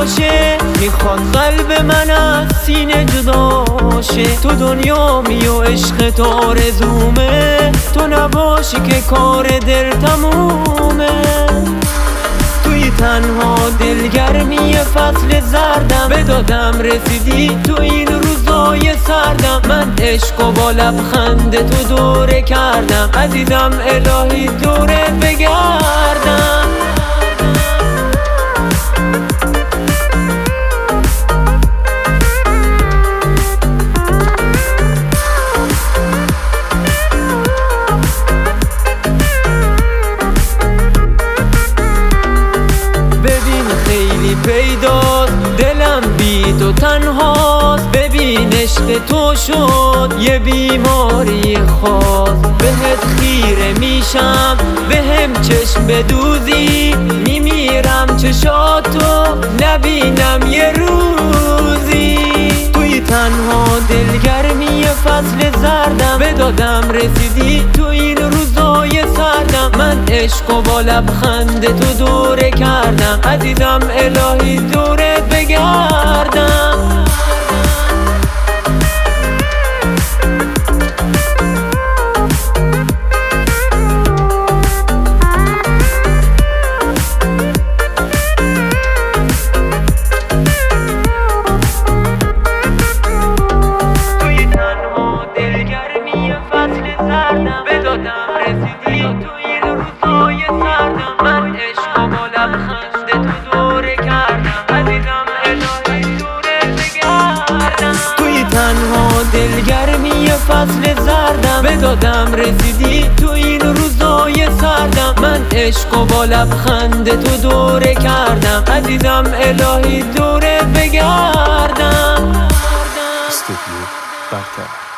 باشه، میخواد قلب من از سینه جدا شه. تو دنیامی و عشق تو آرزومه، تو نباشی که کار دل تمومه. توی تنها دلگرمی فصل زردم، به دادم رسیدی تو این روزای سردم. من عشق و با لبخند تو دوره کردم، عزیزم الهی دوره بگردم. پیداست دلم بی تو تنهاست، ببین عشق تو شد یه بیماری خاص. بهت خیره میشم بهم چشم بدوزی، میمیرم چشاتو نبینم یه روزی. توی تنها دلگرمی فصل زردم، به دادم رسیدی تو این روزای سردم. من عشق و با لبخند تو دوره کردم، عزیزم الهی دورت بگردم. توی تنها دلگرمی فصل زردم، به دادم رسیدی تو این روزای سردم. من عشق و با لبخند تو دوره کردم، عزیزم الهی دورت بگردم. توی تنها دلگرمی فصل زردم، به دادم رسیدی تو این روزای سردم. من عشق و با لبخند تو دوره کردم، عزیزم الهی دورت بگردم. استودیو برتر.